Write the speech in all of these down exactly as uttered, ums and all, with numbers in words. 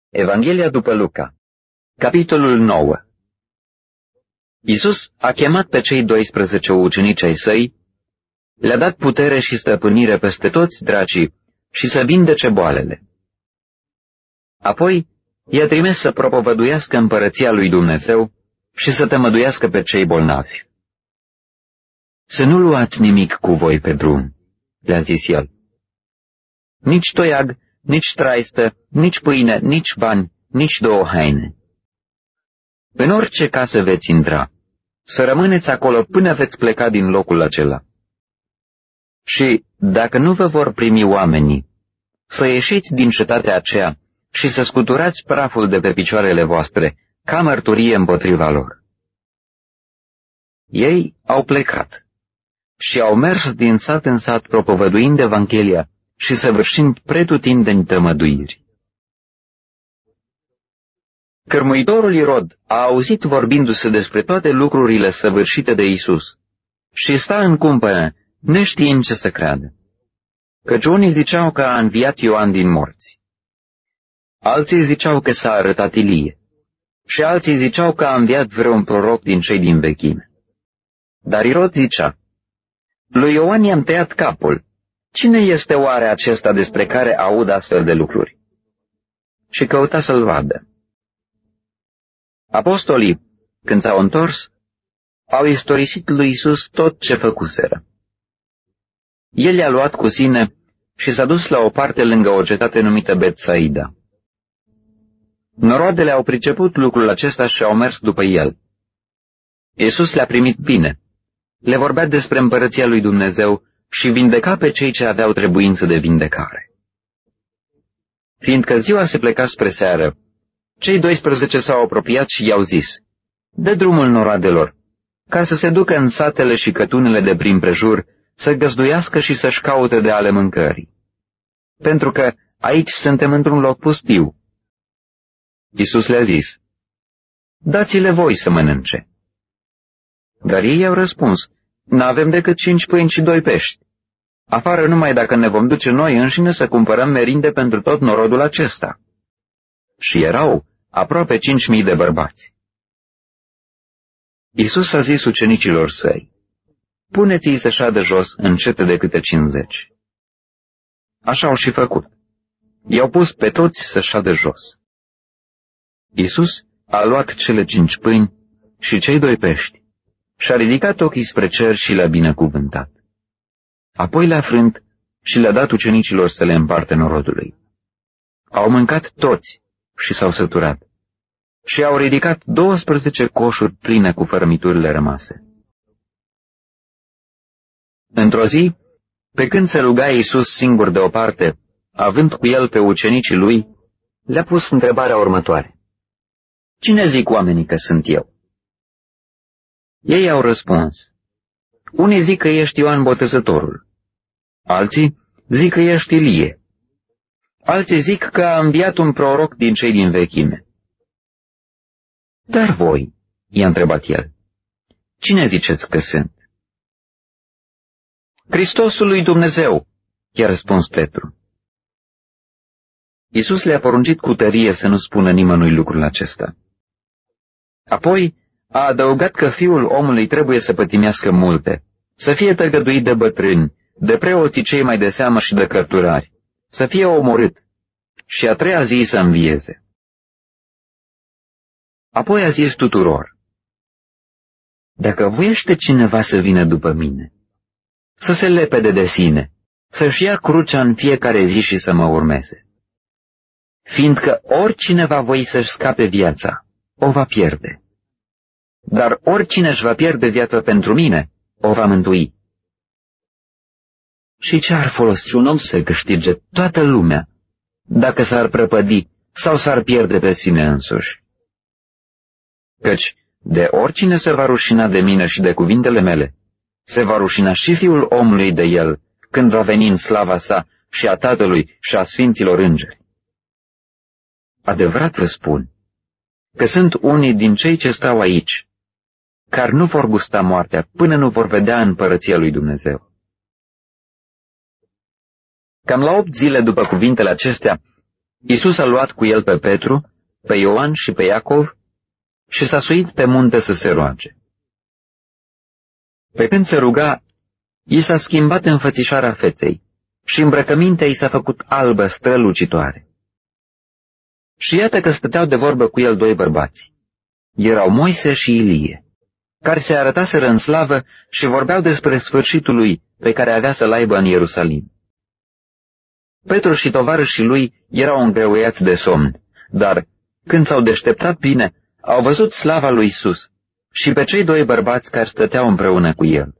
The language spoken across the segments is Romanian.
Evanghelia după Luca, capitolul nouă. Iisus a chemat pe cei doisprezece ucenici ai săi, le-a dat putere și stăpânire peste toți dracii și să vindece boalele. Apoi i-a trimis să propovăduiască împărăția lui Dumnezeu și să tămăduiască pe cei bolnavi. Să nu luați nimic cu voi pe drum, le-a zis el. Nici toiag, nici traistă, nici pâine, nici bani, nici două haine. În orice casă veți intra, să rămâneți acolo până veți pleca din locul acela. Și, dacă nu vă vor primi oamenii, să ieșiți din cetatea aceea și să scuturați praful de pe picioarele voastre, ca mărturie împotriva lor. Ei au plecat și au mers din sat în sat propovăduind Evanghelia și săvârșind pretutindeni tămăduiri. Cărmuitorul Irod a auzit vorbindu-se despre toate lucrurile săvârșite de Iisus și sta în cumpănă, neștiind ce să creadă, căci unii ziceau că a înviat Ioan din morți. Alții ziceau că s-a arătat Ilie și alții ziceau că a înviat vreun proroc din cei din vechime. Dar Irod zicea, lui Ioan i-am tăiat capul. Cine este oare acesta despre care aud astfel de lucruri? Și căuta să-l vadă. Apostolii, când s-au întors, au istorisit lui Iisus tot ce făcuseră. El i-a luat cu sine și s-a dus la o parte lângă o cetate numită Betsaida. Noroadele au priceput lucrul acesta și au mers după el. Iisus le-a primit bine, le vorbea despre împărăția lui Dumnezeu și vindeca pe cei ce aveau trebuință de vindecare. Fiindcă ziua se pleca spre seară, cei doisprezece s-au apropiat și i-au zis, dă drumul noroadelor, ca să se ducă în satele și cătunele de prin prejur, să găzduiască și să-și caute de ale mâncării. Pentru că aici suntem într-un loc pustiu. Iisus le-a zis, dați-le voi să mănânce. Dar ei i-au răspuns, n-avem decât cinci pâini și doi pești. Afară numai dacă ne vom duce noi înșine să cumpărăm merinde pentru tot norodul acesta. Și erau aproape cinci mii de bărbați. Iisus a zis ucenicilor săi, puneți-i să șadă jos în cete de câte cincizeci. Așa au și făcut. I-au pus pe toți să șadă jos. Iisus a luat cele cinci pâini și cei doi pești și-a ridicat ochii spre cer și le-a binecuvântat. Apoi le-a frânt și le-a dat ucenicilor să le împartă norodului. Au mâncat toți și s-au săturat și au ridicat douăsprezece coșuri pline cu fărămiturile rămase. Într-o zi, pe când se ruga Iisus singur deoparte, având cu el pe ucenicii lui, le-a pus întrebarea următoare. Cine zic oamenii că sunt eu? Ei au răspuns. Unii zic că ești Ioan Botezătorul, alții zic că ești Ilie, alții zic că a înviat un proroc din cei din vechime. Dar voi, i-a întrebat el, cine ziceți că sunt? Hristosul lui Dumnezeu, i-a răspuns Petru. Iisus le-a poruncit cu tărie să nu spună nimănui lucrul acesta. Apoi a adăugat că Fiul omului trebuie să pătimească multe, să fie tăgăduit de bătrâni, de preoții cei mai de seamă și de cărturari, să fie omorât și a treia zi să învieze. Apoi a zis tuturor, dacă voiește cineva să vină după mine, să se lepede de sine, să-și ia crucea în fiecare zi și să mă urmeze. Fiindcă oricine va voi să-și scape viața, o va pierde. Dar oricine își va pierde viața pentru mine, o va mântui. Și ce ar folosi un om să câștige toată lumea, dacă s-ar prăpădi sau s-ar pierde pe sine însuși? Căci de oricine se va rușina de mine și de cuvintele mele, se va rușina și Fiul omului de el, când va veni în slava sa și a Tatălui și a Sfinților Îngeri. Adevărat vă spun, că sunt unii din cei ce stau aici, care nu vor gusta moartea până nu vor vedea împărăția lui Dumnezeu. Cam la opt zile după cuvintele acestea, Iisus a luat cu el pe Petru, pe Ioan și pe Iacov și s-a suit pe munte să se roage. Pe când se ruga, i s-a schimbat înfățișarea feței și îmbrăcămintea i s-a făcut albă strălucitoare. Și iată că stăteau de vorbă cu el doi bărbați. Erau Moise și Ilie, care se arătaseră în slavă și vorbeau despre sfârșitul lui pe care avea să-l aibă în Ierusalim. Petru și tovarășii lui erau îngreuiați de somn, dar, când s-au deșteptat bine, au văzut slava lui Isus și pe cei doi bărbați care stăteau împreună cu el.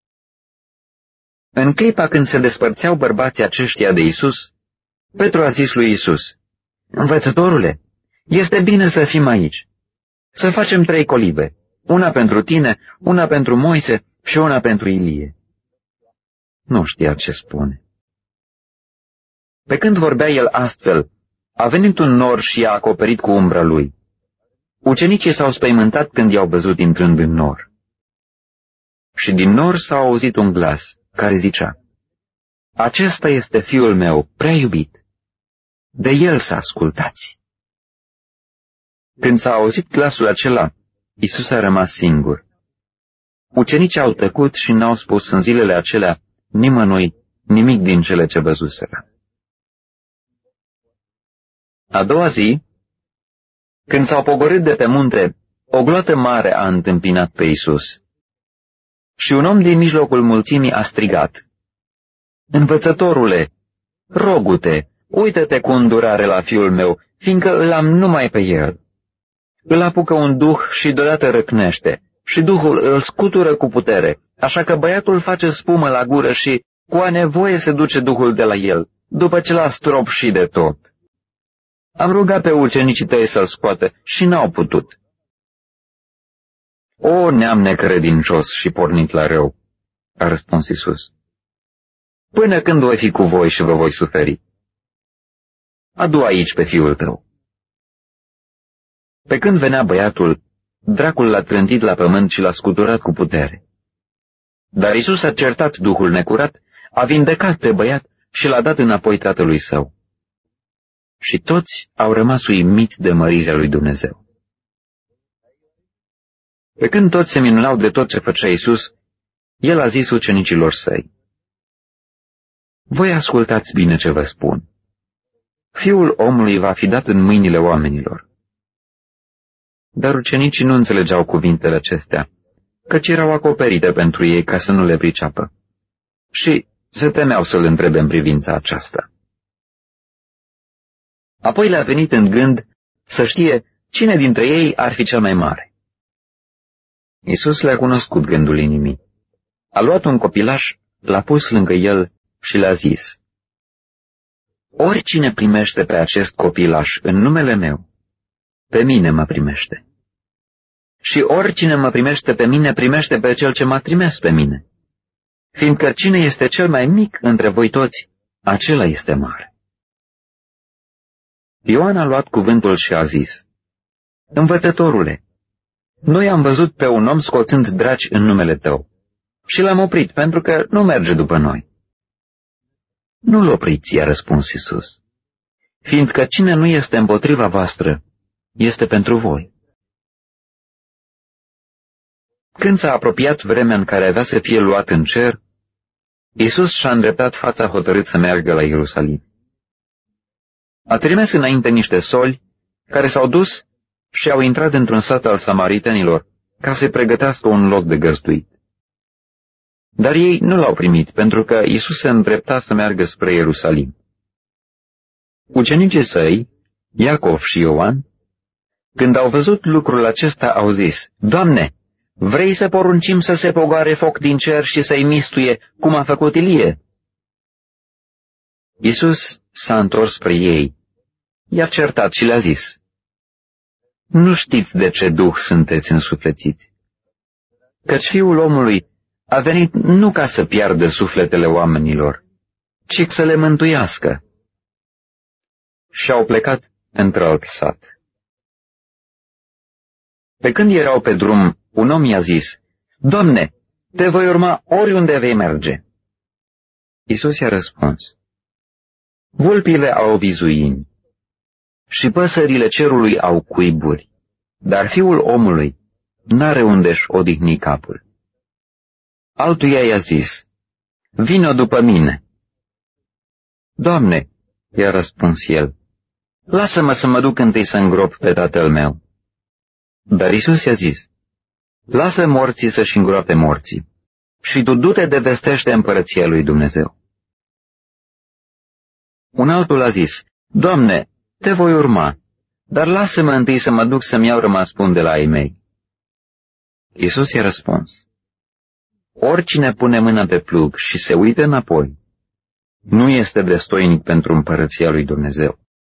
În clipa când se despărțeau bărbații aceștia de Isus, Petru a zis lui Isus: Învățătorule, este bine să fim aici. Să facem trei colibe, una pentru tine, una pentru Moise și una pentru Ilie. Nu știa ce spune. Pe când vorbea el astfel, a venit un nor și i-a acoperit cu umbra lui. Ucenicii s-au spăimântat când i-au văzut intrând în nor. Și din nor s-a auzit un glas care zicea: Acesta este fiul meu prea iubit. De el să ascultați. Când s-a auzit glasul acela, Iisus a rămas singur. Ucenicii au tăcut și n-au spus în zilele acelea nimănui nimic din cele ce văzuseră. A doua zi, când s-au pogorât de pe munte, o gloată mare a întâmpinat pe Iisus. Și un om din mijlocul mulțimii a strigat: Învățătorule, rogu-te, uită-te cu îndurare la fiul meu, fiindcă îl am numai pe el. Îl apucă un duh și deodată răcnește, și duhul îl scutură cu putere, așa că băiatul face spumă la gură și cu a nevoie se duce duhul de la el, după ce l-a stropșit de tot. Am rugat pe ucenicii tăi să-l scoată și n-au putut. O, neam necredincios și pornit la rău, a răspuns Iisus. Până când voi fi cu voi și vă voi suferi? Adu aici pe fiul tău. Pe când venea băiatul, dracul l-a trântit la pământ și l-a scuturat cu putere. Dar Iisus a certat duhul necurat, a vindecat pe băiat și l-a dat înapoi tatălui său. Și toți au rămas uimiți de mărirea lui Dumnezeu. Pe când toți se minunau de tot ce făcea Iisus, el a zis ucenicilor săi: Voi ascultați bine ce vă spun. Fiul omului va fi dat în mâinile oamenilor. Dar ucenicii nu înțelegeau cuvintele acestea, căci erau acoperite pentru ei ca să nu le priceapă. Și se temeau să-l întrebe în privința aceasta. Apoi le-a venit în gând să știe cine dintre ei ar fi cel mai mare. Iisus le-a cunoscut gândul inimii. A luat un copilaș, l-a pus lângă el și le-a zis: Oricine primește pe acest copilaș în numele meu, pe mine mă primește. Și oricine mă primește pe mine, primește pe cel ce m-a trimis pe mine. Fiindcă cine este cel mai mic între voi toți, acela este mare. Ioan a luat cuvântul și a zis: Învățătorule, noi am văzut pe un om scoțând draci în numele tău și l-am oprit pentru că nu merge după noi. Nu-l opriți, i-a răspuns Iisus, fiindcă cine nu este împotriva voastră, este pentru voi. Când s-a apropiat vremea în care avea să fie luat în cer, Iisus și-a îndreptat fața hotărât să meargă la Ierusalim. A trimis înainte niște soli care s-au dus și au intrat într-un sat al samaritenilor ca să-i pregătească un loc de găzduit. Dar ei nu l-au primit, pentru că Iisus se îndrepta să meargă spre Ierusalim. Ucenicii săi, Iacov și Ioan, când au văzut lucrul acesta, au zis: Doamne, vrei să poruncim să se pogoare foc din cer și să-i mistuie, cum a făcut Ilie? Iisus s-a întors spre ei, i-a certat și le-a zis: Nu știți de ce duh sunteți însuflețiți, căci Fiul omului a venit nu ca să piardă sufletele oamenilor, ci să le mântuiască. Și au plecat într-alt sat. Pe când erau pe drum, un om i-a zis: Doamne, te voi urma oriunde vei merge. Iisus i-a răspuns: Vulpile au vizuini și păsările cerului au cuiburi, dar fiul omului n-are unde-și odihni capul. Altuia i-a zis, vino după mine. Doamne, i-a răspuns el, lasă-mă să mă duc întâi să îngrop pe tatăl meu. Dar Iisus i-a zis, lasă morții să-și îngroape morții, și tu du-te de vestește împărăția lui Dumnezeu. Un altul a zis, Doamne, te voi urma, dar lasă-mă întâi să mă duc să-mi iau rămas bun de la ai mei. Iisus i-a răspuns, oricine pune mâna pe plug și se uită înapoi, nu este destoinic pentru împărăția lui Dumnezeu.